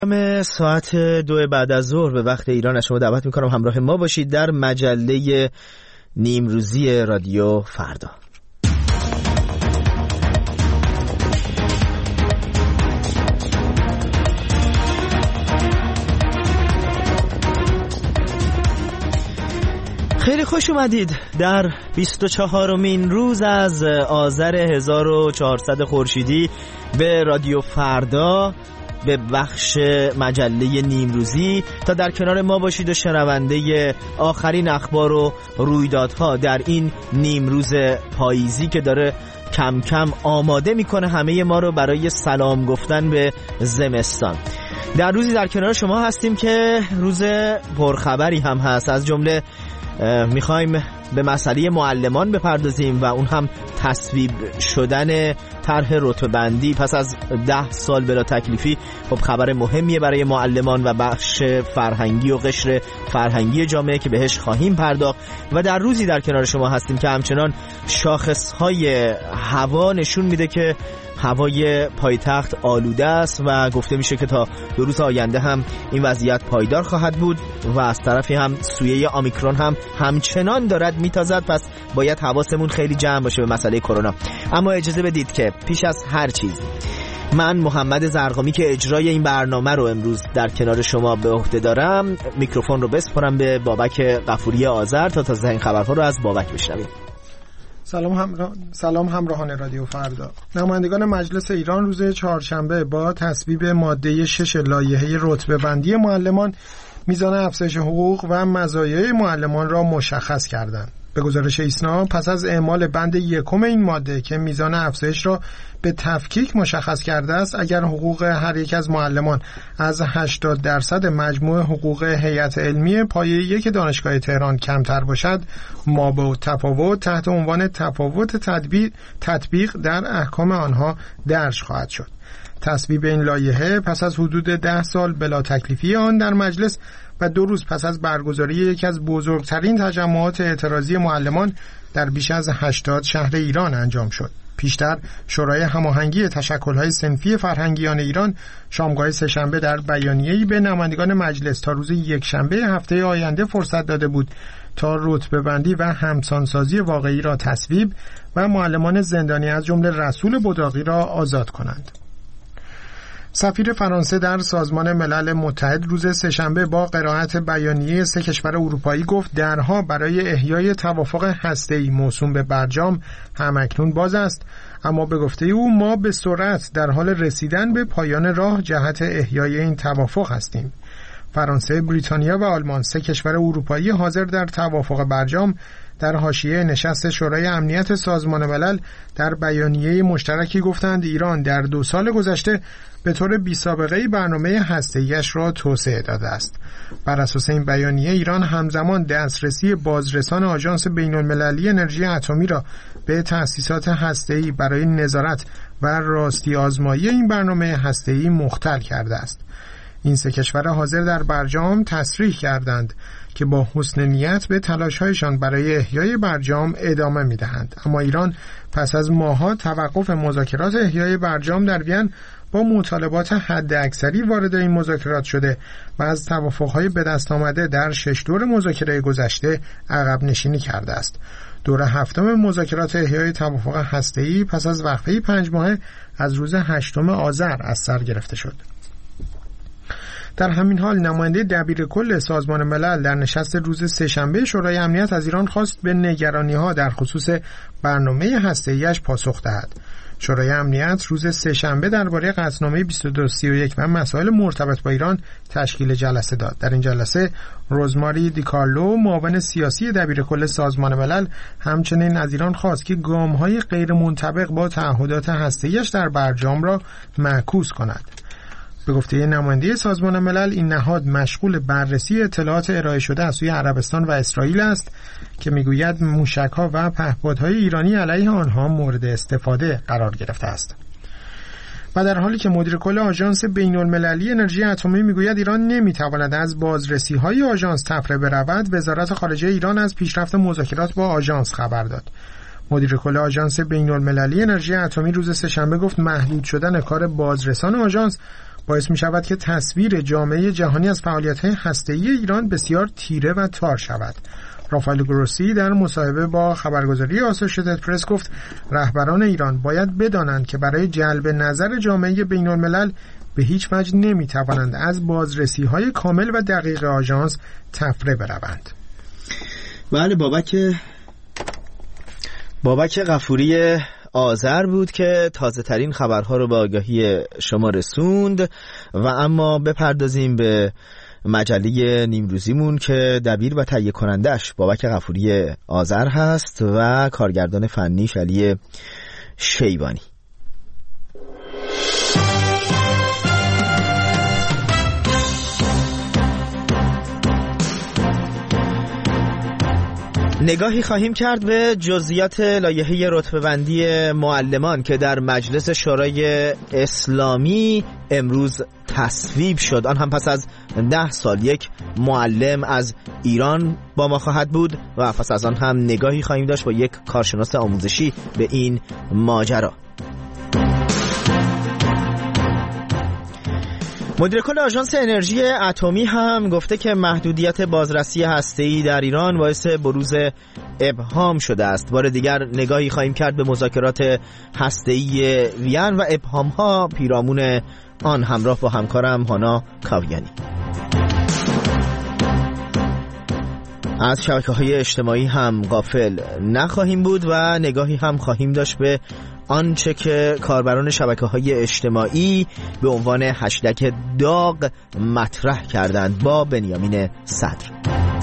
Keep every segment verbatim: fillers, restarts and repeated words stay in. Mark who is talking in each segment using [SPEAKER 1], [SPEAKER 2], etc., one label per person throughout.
[SPEAKER 1] ساعت دو بعد از ظهر به وقت ایران از شما دعوت میکنم همراه ما باشید در مجله نیمروزی رادیو فردا. خیلی خوش اومدید در بیست و چهارمین روز از آذر هزار و چهارصد خورشیدی به رادیو فردا، به بخش مجله نیمروزی، تا در کنار ما باشید و شنونده آخرین اخبار و رویدادها در این نیمروز پاییزی که داره کم کم آماده میکنه همه ما رو برای سلام گفتن به زمستان. در روزی در کنار شما هستیم که روز پرخبری هم هست. از جمله میخوایم به مسئله معلمان بپردازیم و اون هم تصویب شدن طرح رتبه‌بندی پس از ده سال بلا تکلیفی. خب خبر مهمیه برای معلمان و بخش فرهنگی و قشر فرهنگی جامعه که بهش خواهیم پرداخت. و در روزی در کنار شما هستیم که همچنان شاخصهای هوا نشون میده که هوای پایتخت آلوده است و گفته میشه که تا دو روز آینده هم این وضعیت پایدار خواهد بود و از طرفی هم سویه آمیکرون هم همچنان دارد میتازد. پس باید حواسمون خیلی جمع باشه به مسئله کرونا. اما اجازه بدید که پیش از هر چیز من محمد زرقامی که اجرای این برنامه رو امروز در کنار شما به عهده دارم، میکروفون رو بسپارم به بابک غفوری آذر تا تازه این خبرها رو از بابک بشنویم.
[SPEAKER 2] سلام همراه... سلام همراهان رادیو فردا. نمایندگان مجلس ایران روز چهارشنبه با تصویب ماده شش لایحه رتبه‌بندی معلمان میزان افزایش حقوق و مزایای معلمان را مشخص کردند. به گزارش ایسنا پس از اعمال بند یکم این ماده که میزان افزایش را به تفکیک مشخص کرده است، اگر حقوق هر یک از معلمان از هشتاد درصد مجموع حقوق هیئت علمی پایه یک دانشگاه تهران کمتر باشد، مابع تفاوت تحت عنوان تفاوت تطبیق تطبیق در احکام آنها درج خواهد شد. تصویب این لایحه پس از حدود ده سال بلا تکلیفی آن در مجلس و دو روز پس از برگزاری یکی از بزرگترین تجمعات اعتراضی معلمان در بیش از هشتاد شهر ایران انجام شد. پیشتر شورای هماهنگی تشکل‌های صنفی فرهنگیان ایران شامگاه سه‌شنبه در بیانیه‌ای به نمایندگان مجلس تا روز یکشنبه هفته آینده فرصت داده بود تا رتبه‌بندی و همسانسازی واقعی را تصویب و معلمان زندانی از جمله رسول بداقی را آزاد کنند. سفیر فرانسه در سازمان ملل متحد روز سه‌شنبه با قرائت بیانیه سه کشور اروپایی گفت درها برای احیای توافق هسته‌ای موسوم به برجام همکنون باز است، اما به گفته او ما به سرعت در حال رسیدن به پایان راه جهت احیای این توافق هستیم. فرانسه، بریتانیا و آلمان، سه کشور اروپایی حاضر در توافق برجام، در حاشیه نشست شورای امنیت سازمان ملل در بیانیه مشترکی گفتند ایران در دو سال گذشته به طور بی‌سابقه‌ای برنامه هسته‌ایش را توسعه داده است. بر اساس این بیانیه ایران همزمان دسترسی بازرسان آژانس بین‌المللی انرژی اتمی را به تأسیسات هسته‌ای برای نظارت و راستی آزمایی این برنامه هسته‌ای مختل کرده است. این سه کشور حاضر در برجام تصریح کردند که با حسن نیت به تلاش‌هایشان برای احیای برجام ادامه می‌دهند، اما ایران پس از ماه‌ها توقف مذاکرات احیای برجام در وین با مطالبات حداکثری وارد این مذاکرات شده و از توافق‌های به دست آمده در شش دور مذاکره گذشته عقب نشینی کرده است. دور هفتم مذاکرات احیای توافق هسته‌ای پس از وقفه پنج ماهه از روز هشتم آذر از سر گرفته شد. در همین حال نماینده دبیر کل سازمان ملل در نشست روز سه‌شنبه شورای امنیت از ایران خواست به نگرانی‌ها در خصوص برنامه هسته‌ایش پاسخ دهد. شورای امنیت روز سه‌شنبه درباره قطعنامه بیست و دو سی و یک و مسائل مرتبط با ایران تشکیل جلسه داد. در این جلسه روزماری دیکارلو، معاون سیاسی دبیر کل سازمان ملل، همچنین از ایران خواست که گام‌های غیر منطبق با تعهدات هسته‌ایش در برجام را معکوس کند. به گفته نماینده سازمان ملل این نهاد مشغول بررسی اطلاعات ارائه شده از سوی عربستان و اسرائیل است که میگوید موشک‌ها و پهپادهای ایرانی علیه آنها مورد استفاده قرار گرفته است. و در حالی که مدیر کل آژانس بین‌المللی انرژی اتمی میگوید ایران نمیتواند از بازرسی‌های آژانس تفره برود، وزارت خارجه ایران از پیشرفت مذاکرات با آژانس خبر داد. مدیر کل آژانس بین‌المللی انرژی اتمی روز سه‌شنبه گفت محدود شدن کار بازرسان آژانس باعث می شود که تصویر جامعه جهانی از فعالیت‌های هسته‌ای ایران بسیار تیره و تار شود. رافائل گروسی در مصاحبه با خبرگزاری آسوشییتد پرس گفت رهبران ایران باید بدانند که برای جلب نظر جامعه بین‌الملل به هیچ وجه نمی‌توانند از بازرسی‌های کامل و دقیق آژانس تفره بروند.
[SPEAKER 1] بله، بابک بابک غفوری آذر بود که تازه ترین خبرها رو به آگاهی شما رسوند. و اما بپردازیم به مجله نیمروزیمون که دبیر و تهیه کنندش بابک غفوری آذر هست و کارگردان فنیش علی شیبانی. نگاهی خواهیم کرد به جزئیات لایحه رتبه‌بندی معلمان که در مجلس شورای اسلامی امروز تصویب شد. آن هم پس از ده سال یک معلم از ایران با ما خواهد بود و پس از آن هم نگاهی خواهیم داشت با یک کارشناس آموزشی به این ماجرا. مدیر کل آژانس انرژی اتمی هم گفته که محدودیت بازرسی هسته‌ای در ایران باعث بروز ابهام شده است. بار دیگر نگاهی خواهیم کرد به مذاکرات هسته‌ای وین و ابهام‌ها پیرامون آن همراه با همکارم هانا کاویانی. از شبکه‌های اجتماعی هم غافل نخواهیم بود و نگاهی هم خواهیم داشت به آنچه که کاربران شبکه‌های اجتماعی به عنوان هشتگ داغ مطرح کردند با بنیامین صدر.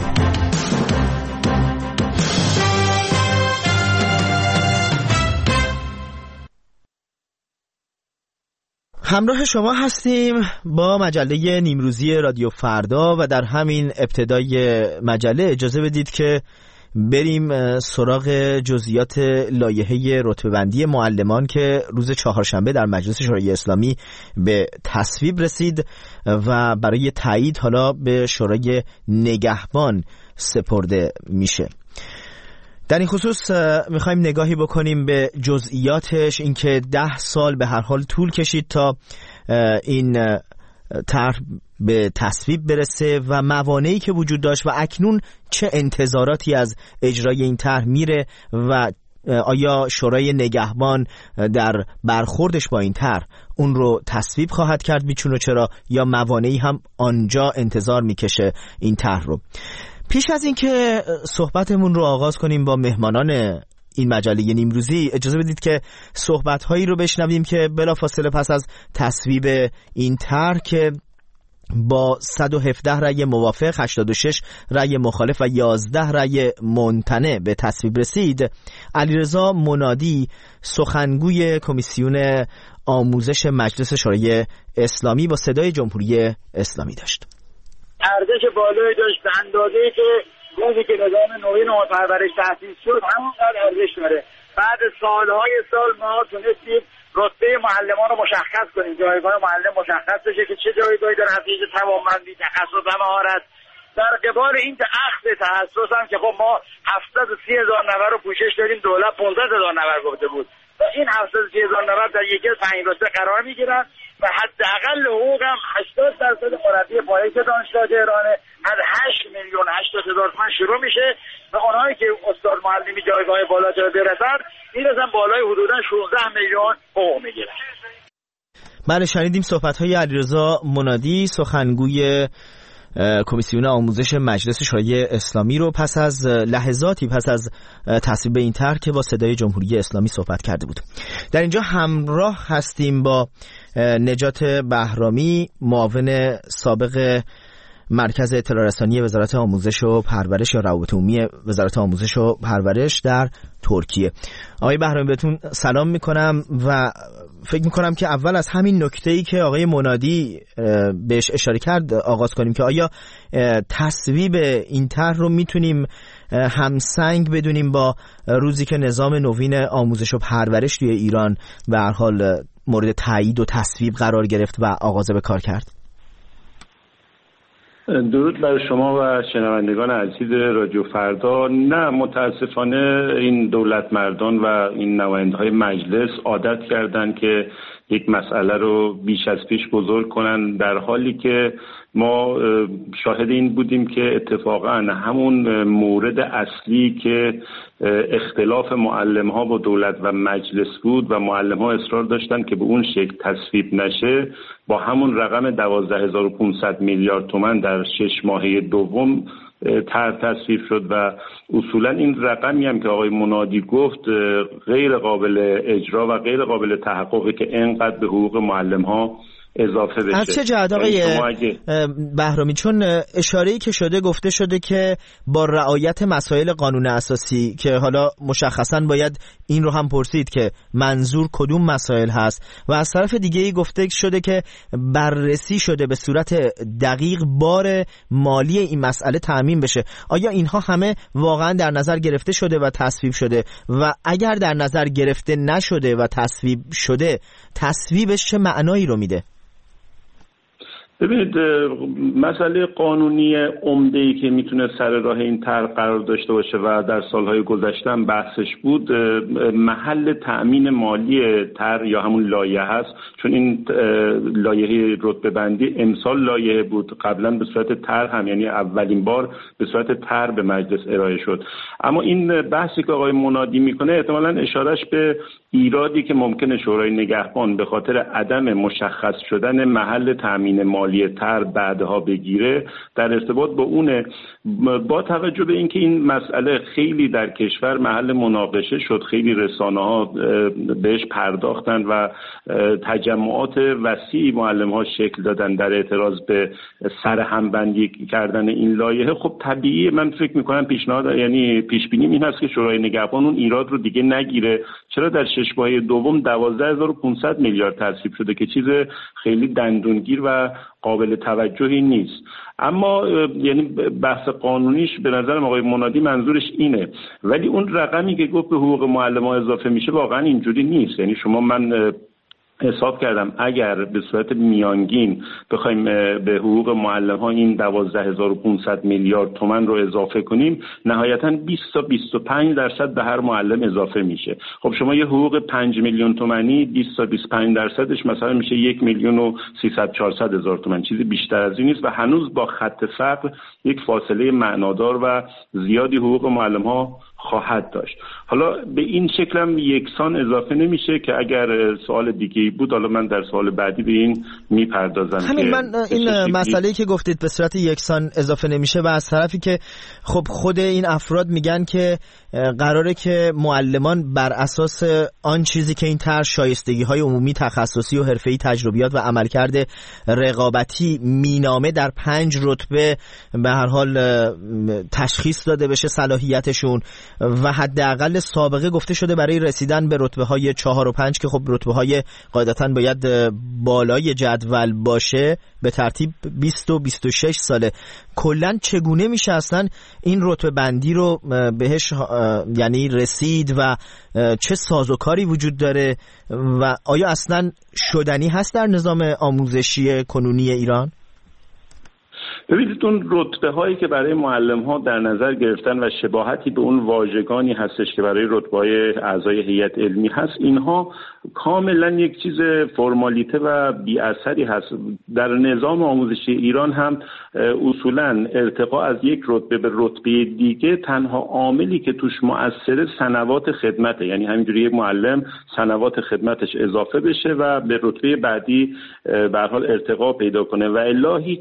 [SPEAKER 1] همراه شما هستیم با مجله نیمروزی رادیو فردا و در همین ابتدای مجله اجازه بدید که بریم سراغ جزئیات لایحه رتبه‌بندی معلمان که روز چهارشنبه در مجلس شورای اسلامی به تصویب رسید و برای تایید حالا به شورای نگهبان سپرده میشه. در این خصوص میخوایم نگاهی بکنیم به جزئیاتش، اینکه ده سال به هر حال طول کشید تا این طرح به تصویب برسه و موانعی که وجود داشت و اکنون چه انتظاراتی از اجرای این طرح میره و آیا شورای نگهبان در برخوردش با این طرح اون رو تصویب خواهد کرد بیچون و چرا، یا موانعی هم آنجا انتظار میکشه این طرح رو. پیش از اینکه صحبتمون رو آغاز کنیم با مهمانان این مجله نیمروزی، اجازه بدید که صحبت‌هایی رو بشنویم که بلافاصله پس از تصویب این طرح که با صد و هفده رأی موافق، هشتاد و شش رأی مخالف و یازده رأی ممتنع به تصویب رسید، علیرضا منادی سخنگوی کمیسیون آموزش مجلس شورای اسلامی با صدای جمهوری اسلامی داشت.
[SPEAKER 3] ارزش بالایی داشت به اندازه‌ای که روزی که نظام نوین پرورش تأسیس شد همونقدر ارزش داره. بعد سالهای سال ما تونستیم رتبه معلمان رو مشخص کنیم، جایگاه معلم مشخص بشه که چه جایگاهی داره، حقیقت توانمندی، تخصص و مهارت. در قبال این اخذ تخصص هم که خب ما هفتصد و سی هزار نفر رو پوشش دادیم، دولت پانصد هزار نفر گفته بود و این هفتصد و سی هزار نفر در یکی از پنج رتبه قرار میگیرن و حداقل حقوق هم هشتاد درصد مربی پایه دانشگاه تهرانه از هشت میلیون هشتاد هزار تومان شروع میشه و اونایی که استاد معلمی جایگاه بالا برسن میرسن بالای حدودا شانزده میلیون حقوق میگیرن.
[SPEAKER 1] بله، شنیدیم صحبت‌های علیرضا منادی سخنگوی کمیسیون آموزش مجلس شورای اسلامی رو پس از لحظاتی پس از تصویب این طرح که با صدای جمهوری اسلامی صحبت کرده بود. در اینجا همراه هستیم با نجات بهرامی، معاون سابق مرکز اطلاع رسانی وزارت آموزش و پرورش یا روابط عمومی وزارت آموزش و پرورش در ترکیه. آقای بهرامی بهتون سلام میکنم و فکر میکنم که اول از همین نکته‌ای که آقای منادی بهش اشاره کرد آغاز کنیم که آیا تصویب این طرح رو میتونیم همسنگ بدونیم با روزی که نظام نوین آموزش و پرورش توی ایران به هر حال مورد تایید و تصویب قرار گرفت و آغاز به کار کرد؟
[SPEAKER 4] درود بر شما و شنوندگان عزیز رادیو فردا. نه، متاسفانه این دولت مردان و این نماینده‌های مجلس عادت کردند که یک مسئله رو بیش از پیش بزرگ کنن، در حالی که ما شاهد این بودیم که اتفاقا همون مورد اصلی که اختلاف معلم ها با دولت و مجلس بود و معلم ها اصرار داشتن که به اون شکل تصویب نشه، با همون رقم دوازده هزار و پانصد میلیارد تومان در شش ماهه دوم طرح تصویب شد و اصولا این رقمی هم که آقای منادی گفت غیر قابل اجرا و غیر قابل تحققه که اینقدر به حقوق معلم ها اضافه بشه.
[SPEAKER 1] از چه جهت آقای بهرامی؟ چون اشاره‌ای که شده گفته شده که با رعایت مسائل قانون اساسی، که حالا مشخصاً باید این رو هم پرسید که منظور کدوم مسائل هست، و از طرف دیگه‌ای گفته شده که بررسی شده به صورت دقیق بار مالی این مسئله تضمین بشه. آیا اینها همه واقعاً در نظر گرفته شده و تصویب شده؟ و اگر در نظر گرفته نشده و تصویب شده، تصویبش چه معنایی رو میده؟
[SPEAKER 4] ببینید، مسئله قانونی عمده‌ای که میتونه سر راه این طرح قرار داشته باشه و در سالهای گذشته هم بحثش بود، محل تأمین مالی طرح یا همون لایحه هست. چون این لایحه رتبه بندی امسال لایحه بود، قبلا به صورت طرح هم، یعنی اولین بار به صورت طرح به مجلس ارائه شد. اما این بحثی که آقای منادی میکنه احتمالاً اشارهش به ایرادی که ممکنه شورای نگهبان به خاطر عدم مشخص شدن محل تأمین مالی طرح بعدها بگیره در ارتباط با اونه. با توجه به اینکه این مسئله خیلی در کشور محل مناقشه شد، خیلی رسانه‌ها بهش پرداختن و تجمعات وسیعی معلم‌ها شکل دادن در اعتراض به سرهمبندی کردن این لایحه، خب طبیعی من فکر می‌کنم پیشنهاد، یعنی پیش بینی این هست که شورای نگهبان اون ایراد رو دیگه نگیره. چرا در شش ماهه دوم دوازده هزار و پانصد میلیارد تصویب شده که چیز خیلی دندونگیر و قابل توجهی نیست. اما یعنی بحث قانونیش به نظر آقای منادی منظورش اینه، ولی اون رقمی که گفت به حقوق معلم‌ها اضافه میشه واقعا اینجوری نیست. یعنی شما، من حساب کردم اگر به صورت میانگین بخوایم به حقوق معلم‌ها این دوازده هزار و پانصد میلیارد تومان رو اضافه کنیم، نهایتاً بیست تا بیست و پنج درصد به هر معلم اضافه میشه. خب شما یه حقوق پنج میلیون تومانی بیست تا بیست و پنج درصدش مثلا میشه یک میلیون و سیصد چهارصد هزار تومان، چیزی بیشتر از این نیست و هنوز با خط فقر یک فاصله معنادار و زیادی حقوق معلم‌ها خواهد داشت. حالا به این شکل هم یکسان اضافه نمیشه که اگر سوال دیگه بود، حالا من در سوال بعدی به این میپردازم.
[SPEAKER 1] همین من این مسئله‌ای که گفتید به صورت یکسان اضافه نمیشه و از طرفی که خب خود این افراد میگن که قراره که معلمان بر اساس آن چیزی که این طرح شایستگی‌های عمومی، تخصصی و حرفه‌ای، تجربیات و عملکرد رقابتی مینامه در پنج رتبه به هر حال تشخیص داده بشه صلاحیتشون و حداقل سابقه گفته شده برای رسیدن به رتبه‌های چهار و پنج که خب رتبه‌های قاعدتاً باید بالای جدول باشه، به ترتیب بیست و بیست و شش ساله. کلاً چگونه میشه اصلا این رتبه بندی رو بهش یعنی رسید و چه سازوکاری وجود داره و آیا اصلا شدنی هست در نظام آموزشی کنونی ایران؟
[SPEAKER 4] ببینید، اون رتبه هایی که برای معلم ها در نظر گرفتن و شباهتی به اون واژگانی هستش که برای رتبه های اعضای هیئت علمی هست، اینها کاملا یک چیز فرمالیته و بی اثری هست. در نظام آموزشی ایران هم اصولا ارتقا از یک رتبه به رتبه دیگه تنها عاملی که توش مؤثره سنوات خدمته، یعنی همینجوری یک معلم سنوات خدمتش اضافه بشه و به رتبه بعدی به هر حال ارتقا پیدا کنه و الا هیچ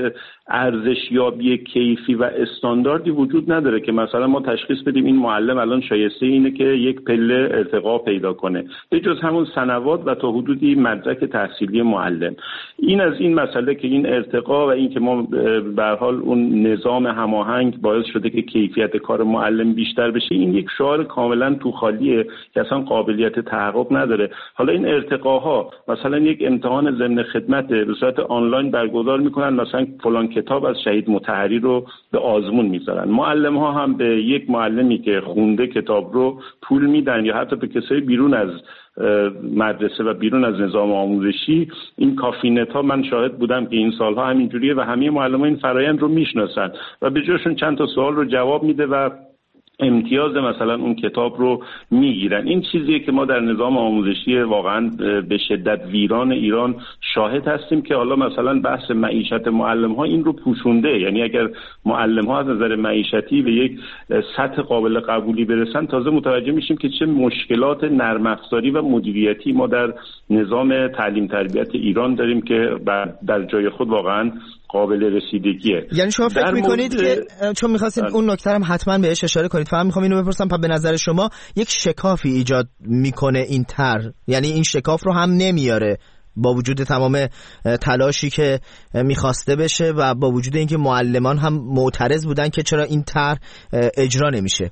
[SPEAKER 4] ارزشیابی کیفی و استانداردی وجود نداره که مثلا ما تشخیص بدیم این معلم الان شایسته اینه که یک پله ارتقا پیدا کنه، به جز همون سنوات و تا حدودی مدرک تحصیلی معلم. این از این مسئله که این ارتقا و این که ما به هر حال اون نظام هماهنگ باعث شده که کیفیت کار معلم بیشتر بشه، این یک شعار کاملا تو خالیه که اصلا قابلیت تحقق نداره. حالا این ارتقاها مثلا یک امتحان ضمن خدمت به صورت آنلاین برگزار میکنن، مثلا فلان کتاب از شهید مطهری رو به آزمون میذارن. معلم ها هم به یک معلمی که خونده کتاب رو پول میدن یا حتی به کسایی بیرون از مدرسه و بیرون از نظام آموزشی. این کافینت ها من شاهد بودم که این سالها همینجوریه و همه معلمان این فرایند رو میشناسن و به جاشون چند تا سوال رو جواب میده و امتیاز مثلا اون کتاب رو میگیرن. این چیزیه که ما در نظام آموزشی واقعا به شدت ویران ایران شاهد هستیم که حالا مثلا بحث معیشت معلم ها این رو پوشونده. یعنی اگر معلم ها از نظر معیشتی به یک سطح قابل قبولی برسن تازه متوجه میشیم که چه مشکلات نرم افزاری و مدیریتی ما در نظام تعلیم تربیت ایران داریم که در جای خود واقعا قابل رسیدگیه.
[SPEAKER 1] یعنی شما فکر میکنید مورد... که چون میخواستید اون نکته هم حتما بهش اشاره کنید، فهم میخوام اینو بپرسم به نظر شما یک شکافی ایجاد میکنه این طرح، یعنی این شکاف رو هم نمیاره با وجود تمام تلاشی که میخواسته بشه و با وجود اینکه معلمان هم معترض بودن که چرا این طرح اجرا نمیشه؟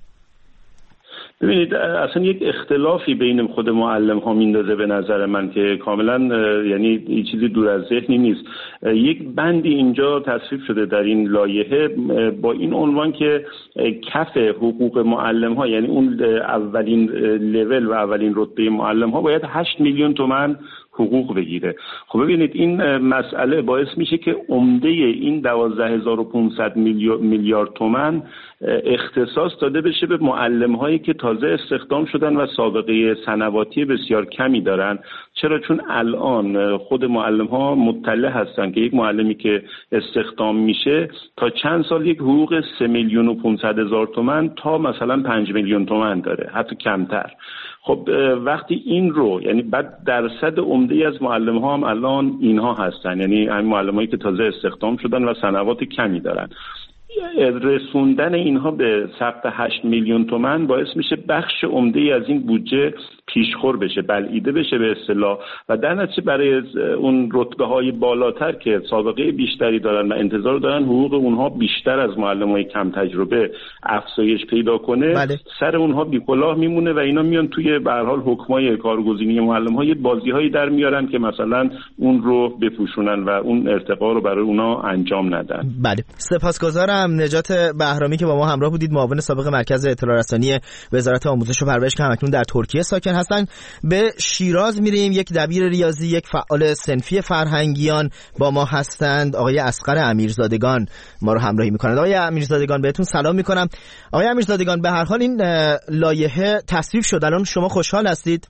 [SPEAKER 4] ببینید اصلا یک اختلافی بین خود معلم ها میندازه به نظر من که کاملا یعنی این چیزی دور از ذهنی نیست. یک بندی اینجا تصویب شده در این لایحه با این عنوان که کف حقوق معلم ها، یعنی اون اولین لول و اولین رتبه معلم ها باید هشت میلیون تومان حقوق بگیره. خب ببینید این مسئله باعث میشه که عمده این دوازده هزار و پانصد میلیارد تومان اختصاص داده بشه به معلم هایی که تازه استخدام شدن و سابقه سنواتی بسیار کمی دارن. چرا؟ چون الان خود معلم ها مطلع هستن که یک معلمی که استخدام میشه تا چند سال یک حقوق سه میلیون و پانصد هزار تومان تا مثلا پنج میلیون تومان داره، حتی کمتر. خب وقتی این رو یعنی بعد درصد عمده از معلم ها هم الان اینها هستن، یعنی همین معلم هایی که تازه استخدام شدن و سنوات کمی دارن، رسوندن اینها به سقف هشت میلیون تومان باعث میشه بخش عمده ای از این بودجه پیشخور بشه، بلعیده بشه به اصطلاح، و در نتیجه برای اون رتبه های بالاتر که سابقه بیشتری دارن و انتظار دارن حقوق اونها بیشتر از معلمای کم تجربه افزایش پیدا کنه، بله. سر اونها بی‌کلاه میمونه و اینا میان توی به هر حال حکمای کارگزینی معلم های بازی‌هایی در میارن که مثلا اون رو بپوشونن و اون ارتقا رو برای اونها انجام ندن.
[SPEAKER 1] بله، سپاسگزارم نجات بهرامی که با ما همراه بودید، معاون سابق مرکز اطلاع رسانی وزارت آموزش و پرورش که همکنون در ترکیه ساکن هستن. به شیراز میریم. یک دبیر ریاضی، یک فعال صنفی فرهنگیان با ما هستند، آقای اصغر امیرزادگان ما رو همراهی میکنند. آقای امیرزادگان بهتون سلام میکنم. آقای امیرزادگان به هر حال این لایحه تصویب شد، الان شما خوشحال هستید؟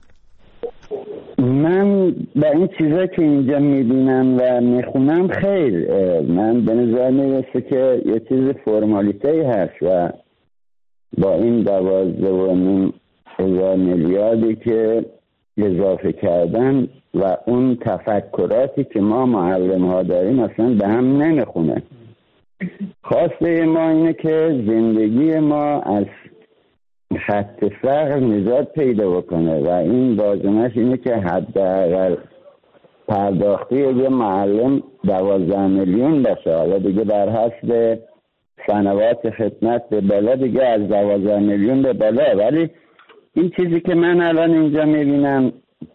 [SPEAKER 5] من با این چیزا که اینجا میبینم و میخونم خیر، من به نظر میرسه که یه چیز فرمالیته هست و با این دوازده و نیم هزار میلیاردی که اضافه کردن و اون تفکراتی که ما معلم ها داریم اصلا به هم نمیخونه. خواسته ما اینه که زندگی ما از خط فقر نجات پیدا بکنه و این بازمش اینه که حداقل پرداختی یه معلم دوازده میلیون باشه. حالا دیگه بر حسب سنوات خدمت به بالا دیگه از دوازده میلیون به بالا، ولی این چیزی که من الان اینجا میبینم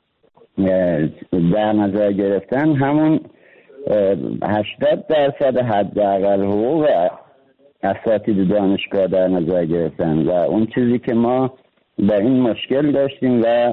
[SPEAKER 5] در نظر گرفتن همون هشتاد درصد حداقل حقوق اساتید دانشگاه در نظر گرفتن و اون چیزی که ما با این مشکل داشتیم و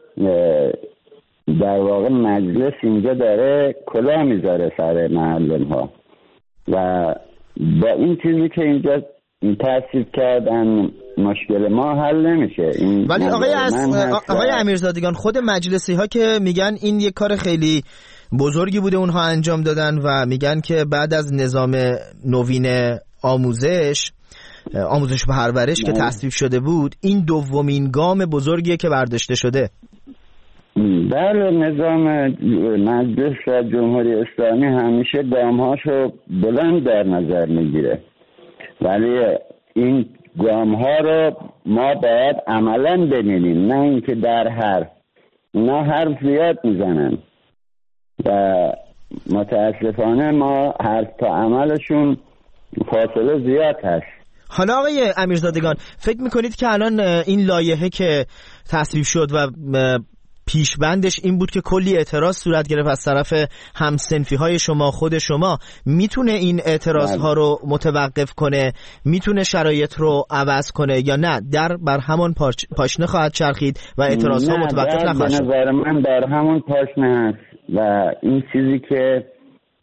[SPEAKER 5] در واقع مجلس اینجا داره کلاه میذاره سر معلم ها و با این چیزی که اینجا تصویب کردن مشکل ما حل نمیشه.
[SPEAKER 1] ولی آقای آقای امیرزادگان، خود مجلسی ها که میگن این یک کار خیلی بزرگی بوده اونها انجام دادن و میگن که بعد از نظام نوین آموزش آموزش و پرورش که تصویب شده بود این دومین گام بزرگیه که برداشته شده.
[SPEAKER 5] بله، نظام مجلس و جمهوری اسلامی همیشه گامهاشو بلند در نظر میگیره، ولی این گامها رو ما باید عملا ببینیم، نه اینکه در حرف. اونا حرف زیاد میزنن و متاسفانه ما حرف تا عملشون فاصله زیاد هست.
[SPEAKER 1] حالا آقای امیرزادگان، فکر میکنید که الان این لایحه که تصویب شد و پیشبندش این بود که کلی اعتراض صورت گرفت از طرف همصنفی های شما، خود شما، میتونه این اعتراض ها رو متوقف کنه، میتونه شرایط رو عوض کنه یا نه در بر همون پاشنه خواهد چرخید و اعتراض ها متوقف نخواهد شد؟
[SPEAKER 5] به نظر من در همون پاشنه هست و این چیزی که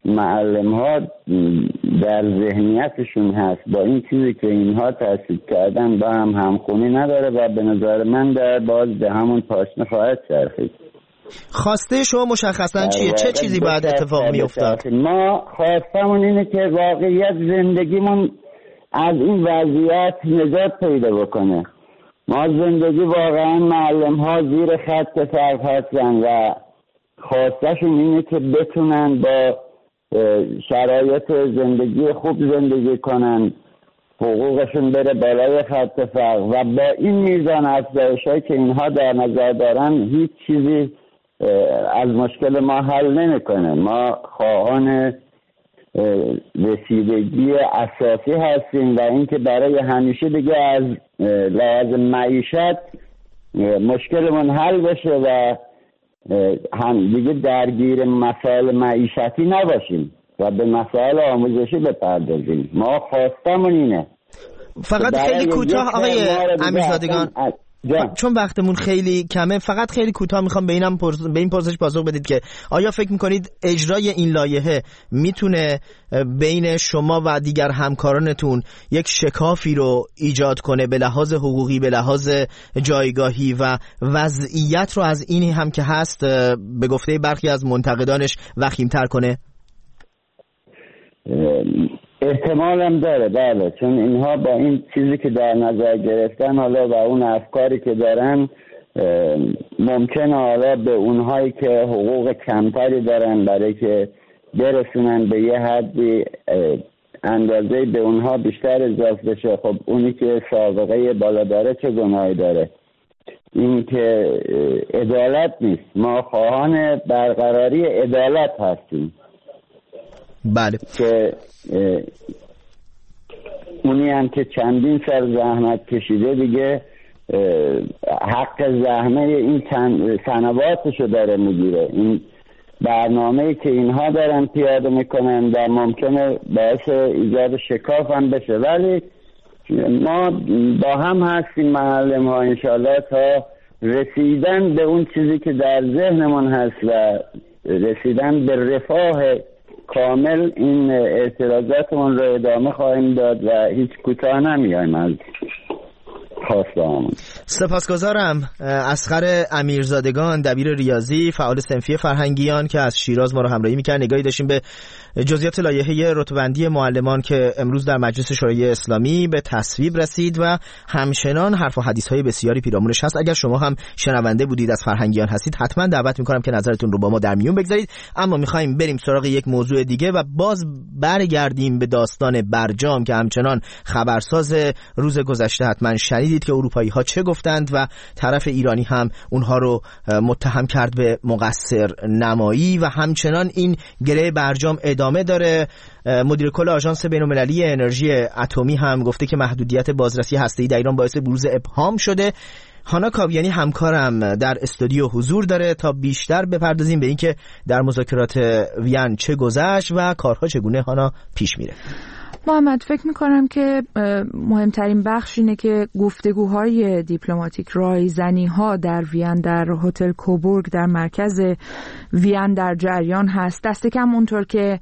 [SPEAKER 5] معلم ها در ذهنیتشون هست با این چیزی که اینها تأسیس کردن با هم همخونی نداره و به نظر من در باز به همون پاشنه خواهد چرخید.
[SPEAKER 1] خواسته شما مشخصا چیه؟ چه چیزی باید اتفاق می افتاد؟
[SPEAKER 5] ما خواستمون اینه که واقعیت زندگیمون از این وضعیت نجات پیدا بکنه. ما زندگی واقعا معلم ها زیر خط فقر هستن و خواستشون اینه که بتونن با شرایط زندگی خوب زندگی کنن، حقوقشون بره بالای خط فقر و با این میزان افزایش‌هایی که اینها در نظر دارن هیچ چیزی از مشکل ما حل نمیکنه. ما خواهان رسیدگی اساسی هستیم و اینکه برای همیشه دیگه از لحاظ معیشت مشکلمون حل بشه و هم دیگه درگیر مسائل معیشتی نباشیم و به مسائل آموزشی بپردازیم. ما خواستمون اینه.
[SPEAKER 1] فقط خیلی کوتاه آقای امیرزادگان، چون وقتمون خیلی کمه، فقط خیلی کوتاه میخوام به اینم پرس... به این پرسش پاسخ بدید که آیا فکر میکنید اجرای این لایحه میتونه بین شما و دیگر همکارانتون یک شکافی رو ایجاد کنه به لحاظ حقوقی، به لحاظ جایگاهی و وضعیت رو از اینی هم که هست به گفته برخی از منتقدانش وخیم‌تر کنه؟
[SPEAKER 5] احتمالم داره، بله، چون اینها با این چیزی که در نظر گرفتن حالا و اون افکاری که دارن ممکنه حالا به اونهایی که حقوق کمتری دارن برای که برسونن به یه حدی اندازه به اونها بیشتر اضافه بشه. خب اونی که سابقه بالا داره چه گناهی داره؟ این که عدالت نیست. ما خواهان برقراری عدالت هستیم.
[SPEAKER 1] بله،
[SPEAKER 5] که اونی هم که چندین سال زحمت کشیده دیگه حق زحمه این سنواتشو داره میگیره. این برنامه‌ای که اینها دارن پیاده میکنن و ممکنه باعث ایجاد شکاف هم بشه، ولی ما با هم هستیم معلم ها انشالله تا رسیدن به اون چیزی که در ذهنمون هست و رسیدن به رفاه کامل این اعتراضاتمون رو ادامه خواهیم داد و هیچ کوتاه نمیایم از خواسته‌هامون.
[SPEAKER 1] سپاسگزارم. اصغر امیرزادگان، دبیر ریاضی، فعال صنفی فرهنگیان که از شیراز ما رو همراهی می‌کرد. نگاهی داشتیم به جزئیات لایحه رتبه‌بندی معلمان که امروز در مجلس شورای اسلامی به تصویب رسید و همچنان حرف و حدیث‌های بسیاری پیرامونش هست. اگر شما هم شنونده بودید از فرهنگیان هستید، حتما دعوت می‌کنم که نظرتون رو با ما در میون بگذارید. اما می‌خوایم بریم سراغ یک موضوع دیگه و باز برگردیم به داستان برجام که همچنان خبرساز روز گذشته. حتما شنیدید که اروپایی‌ها چه گفتند و طرف ایرانی هم اونها رو متهم کرد به مقصر نمایی و همچنان این گره برجام ادامه داره. مدیر کل آژانس بین‌المللی انرژی اتمی هم گفته که محدودیت بازرسی هسته‌ای در ایران باعث بروز ابهام شده. هانا کاویانی همکارم در استودیو حضور داره تا بیشتر بپردازیم به اینکه در مذاکرات وین چه گذشت و کارها چگونه هانا پیش میره.
[SPEAKER 6] محمد، فکر میکنم که مهمترین بخش اینه که گفتگوهای دیپلماتیک، رایزنی‌ها در وین، در هتل کوبورگ در مرکز وین در جریان هست. دست کم اونطور که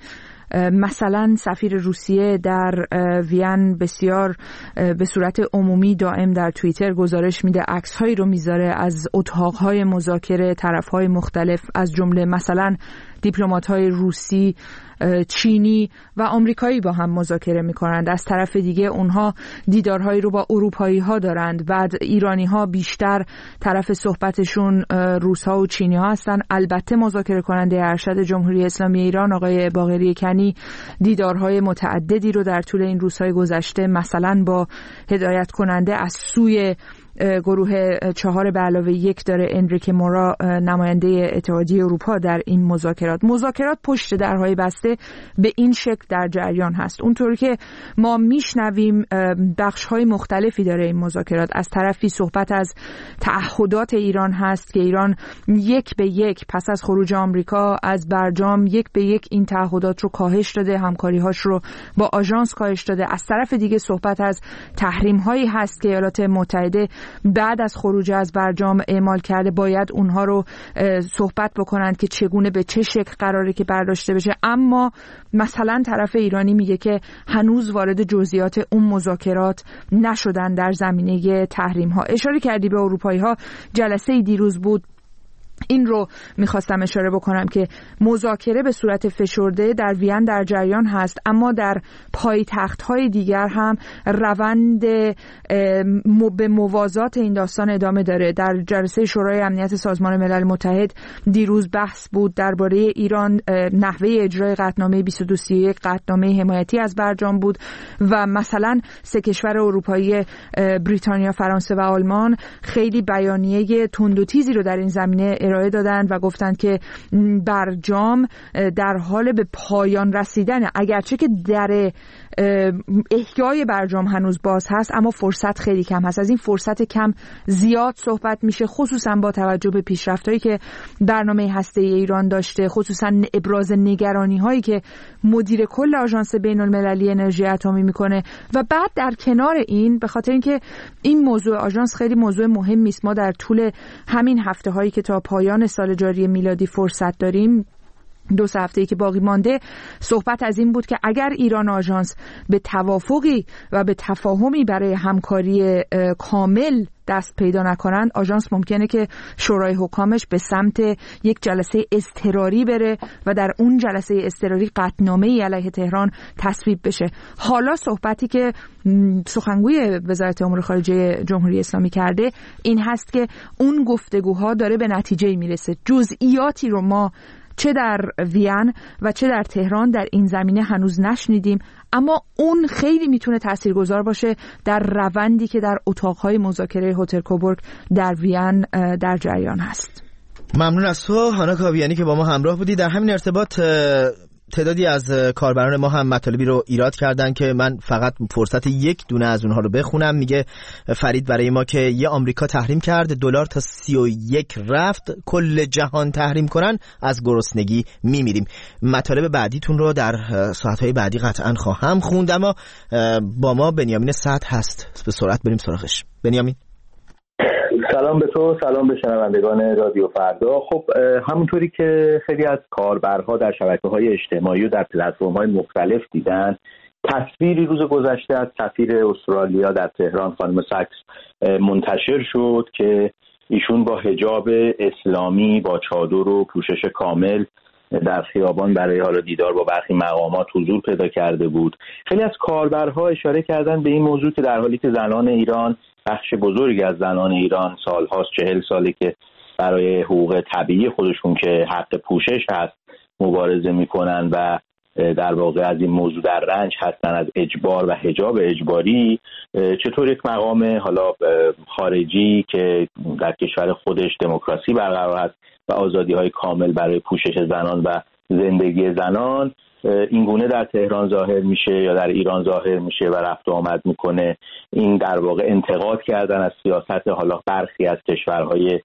[SPEAKER 6] مثلا سفیر روسیه در وین بسیار به صورت عمومی دائم در توییتر گزارش میده، عکس‌هایی رو میذاره از اتاق‌های مذاکره طرف‌های مختلف، از جمله مثلا دیپلمات‌های روسی، چینی و آمریکایی با هم مذاکره می‌کنند. از طرف دیگه اونها دیدارهایی رو با اروپایی‌ها دارند. بعد ایرانی‌ها بیشتر طرف صحبتشون روس‌ها و چینی‌ها هستن. البته مذاکره کننده ارشد جمهوری اسلامی ایران آقای باقری کنی دیدارهای متعددی رو در طول این روزهای گذشته مثلا با هدایت کننده از سوی گروه چهار به علاوه یک داره انریک مورا، نماینده اتحادیه اروپا در این مذاکرات. مذاکرات پشت درهای بسته به این شکل در جریان هست. اونطوری که ما میشنویم بخش‌های مختلفی داره این مذاکرات. از طرفی صحبت از تعهدات ایران هست که ایران یک به یک پس از خروج آمریکا از برجام یک به یک این تعهدات رو کاهش داده، همکاری‌هاش رو با آژانس کاهش داده. از طرف دیگه صحبت از تحریم‌هایی هست که ایالات متحده بعد از خروج از برجام اعمال کرده، باید اونها رو صحبت بکنند که چگونه به چه شکل قراره که برداشته بشه. اما اما مثلا طرف ایرانی میگه که هنوز وارد جزئیات اون مذاکرات نشدن در زمینه تحریم ها. اشاره کردی به اروپایی ها، جلسه دیروز بود، این رو میخواستم اشاره بکنم که مذاکره به صورت فشرده در وین در جریان هست، اما در پایتخت‌های دیگر هم روند به موازات این داستان ادامه داره. در جلسه شورای امنیت سازمان ملل متحد دیروز بحث بود درباره ایران، نحوه اجرای قطعنامه بیست و دو سی و یک، قطعنامه حمایتی از برجام بود و مثلا سه کشور اروپایی بریتانیا، فرانسه و آلمان خیلی بیانیه تند و تیزی رو در این زمینه ارائه دادن و گفتند که برجام در حال به پایان رسیدن، اگرچه که در احیای برجام هنوز باز هست اما فرصت خیلی کم هست. از این فرصت کم زیاد صحبت میشه، خصوصا با توجه به پیشرفت‌هایی که برنامه هسته‌ای ایران داشته، خصوصا ابراز نگرانی‌هایی که مدیر کل آژانس بین‌المللی انرژی اتمی میکنه. و بعد در کنار این، به خاطر اینکه این موضوع آژانس خیلی موضوع مهمی است، ما در طول همین هفته‌هایی که تا پایان سال جاری میلادی فرصت داریم، دو سه هفته‌ای که باقی مانده، صحبت از این بود که اگر ایران و آژانس به توافقی و به تفاهمی برای همکاری کامل دست پیدا نکنند، آژانس ممکنه که شورای حکامش به سمت یک جلسه اضطراری بره و در اون جلسه اضطراری قطعنامه‌ای علیه تهران تصویب بشه. حالا صحبتی که سخنگوی وزارت امور خارجه جمهوری اسلامی کرده این هست که اون گفتگوها داره به نتیجه میرسه. جزئیاتی رو ما چه در وین و چه در تهران در این زمینه هنوز نشنیدیم، اما اون خیلی میتونه تاثیرگذار باشه در روندی که در اتاقهای مذاکره هتل کوبورگ در وین در جریان هست.
[SPEAKER 1] ممنون از تو هانا کاویانی که با ما همراه بودی. در همین ارتباط تعدادی از کاربران ما هم مطالبی رو ایراد کردن که من فقط فرصت یک دونه از اونها رو بخونم. میگه فرید برای ما که یه آمریکا تحریم کرد، دلار تا سی و یک رفت، کل جهان تحریم کنن، از گرسنگی میمیریم. مطالب بعدیتون رو در ساعتهای بعدی قطعا خواهم خوند، اما با ما بنیامین سعد هست، به سرعت بریم سراغش. بنیامین
[SPEAKER 7] سلام به تو، سلام به شنوندگان رادیو فردا. خب همونطوری که خیلی از کاربرها در شبکه‌های اجتماعی و در پلتفرم‌های مختلف دیدن، تصویری روز گذشته از سفیر استرالیا در تهران خانم ساکس منتشر شد که ایشون با حجاب اسلامی با چادر و پوشش کامل در خیابان برای حالا دیدار با برخی مقامات حضور پیدا کرده بود. خیلی از کاربرها اشاره کردن به این موضوع که در حالی که زنان ایران، بخش بزرگی از زنان ایران سالهاست، چهل ساله که برای حقوق طبیعی خودشون که حق پوشش هست مبارزه میکنن و در واقع از این موضوع در رنج هستن، از اجبار و حجاب اجباری، چطور یک مقام حالا خارجی که در کشور خودش دموکراسی برقرار هست و آزادی‌های کامل برای پوشش زنان و زندگی زنان این گونه در تهران ظاهر میشه یا در ایران ظاهر میشه و رفت و آمد میکنه. این در واقع انتقاد کردن از سیاست حالا برخی از کشورهای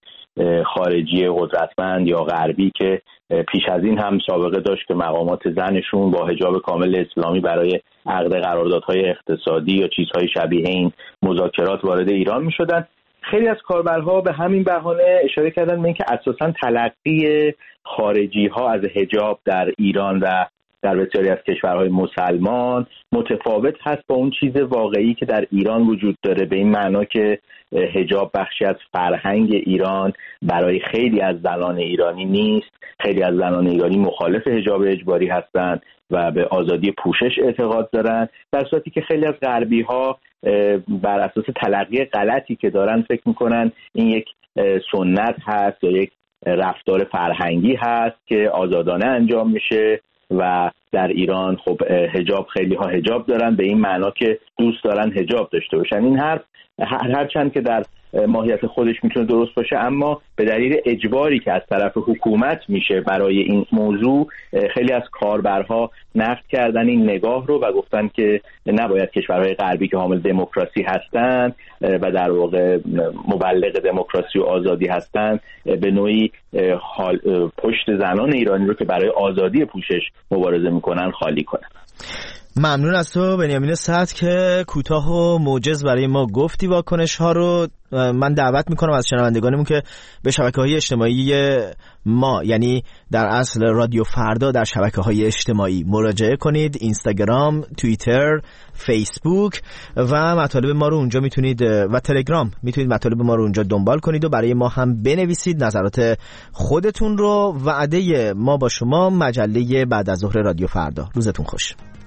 [SPEAKER 7] خارجی قدرتمند یا غربی که پیش از این هم سابقه داشت که مقامات زنشون با حجاب کامل اسلامی برای عقد قراردادهای اقتصادی یا چیزهای شبیه این مذاکرات وارد ایران میشدن. خیلی از کاربرها به همین بهانه اشاره کردن به اینکه اساساً تلقی خارجی ها از حجاب در ایران و در بسیاری از کشورهای مسلمان متفاوت هست با اون چیز واقعی که در ایران وجود داره، به این معنا که حجاب بخشی از فرهنگ ایران برای خیلی از زنان ایرانی نیست. خیلی از زنان ایرانی مخالف حجاب اجباری هستند و به آزادی پوشش اعتقاد دارند، در صورتی که خیلی از غربی ها بر اساس تلقی غلطی که دارن فکر میکنن این یک سنت هست یا یک رفتار فرهنگی هست که آزادانه انجام میشه و در ایران خب حجاب، خیلی ها حجاب دارن به این معنا که دوست دارن حجاب داشته باشن. این حرف هر هرچند که در ماهیت خودش میتونه درست باشه، اما به دلیل اجباری که از طرف حکومت میشه برای این موضوع، خیلی از کاربرها نقد کردن این نگاه رو و گفتن که نباید کشورهای غربی که حامل دموکراسی هستند و در واقع مبلغ دموکراسی و آزادی هستند به نوعی حال پشت زنان ایرانی رو که برای آزادی پوشش مبارزه میکنن خالی کنن.
[SPEAKER 1] ممنون از تو بنیامین سعد که کوتاه و موجز برای ما گفتی واکنش ها رو. من دعوت میکنم از شنوندگانمون که به شبکه‌های اجتماعی ما، یعنی در اصل رادیو فردا، در شبکه‌های اجتماعی مراجعه کنید. اینستاگرام، توییتر، فیسبوک و مطالب ما رو اونجا میتونید و تلگرام میتونید مطالب ما رو اونجا دنبال کنید و برای ما هم بنویسید نظرات خودتون رو. وعده ما با شما مجله بعد از ظهر رادیو فردا. روزتون خوش.